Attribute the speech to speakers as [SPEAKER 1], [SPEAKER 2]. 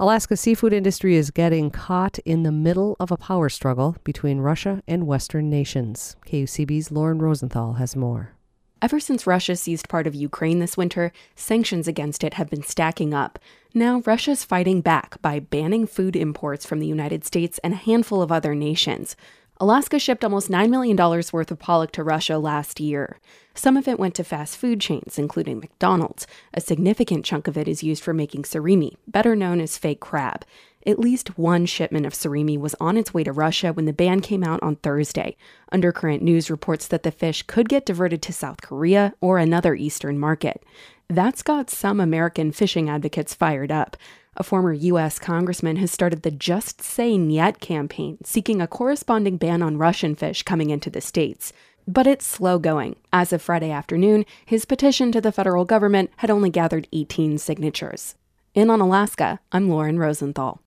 [SPEAKER 1] Alaska's seafood industry is getting caught in the middle of a power struggle between Russia and Western nations. KUCB's Lauren Rosenthal has more.
[SPEAKER 2] Ever since Russia seized part of Ukraine this winter, sanctions against it have been stacking up. Now Russia's fighting back by banning food imports from the United States and a handful of other nations. Alaska shipped almost $9 million worth of pollock to Russia last year. Some of it went to fast food chains, including McDonald's. A significant chunk of it is used for making surimi, better known as fake crab. At least one shipment of surimi was on its way to Russia when the ban came out on Thursday. Undercurrent News reports that the fish could get diverted to South Korea or another Eastern market. That's got some American fishing advocates fired up. A former U.S. congressman has started the Just Say Niet campaign, seeking a corresponding ban on Russian fish coming into the states. But it's slow going. As of Friday afternoon, his petition to the federal government had only gathered 18 signatures. In on Alaska, I'm Lauren Rosenthal.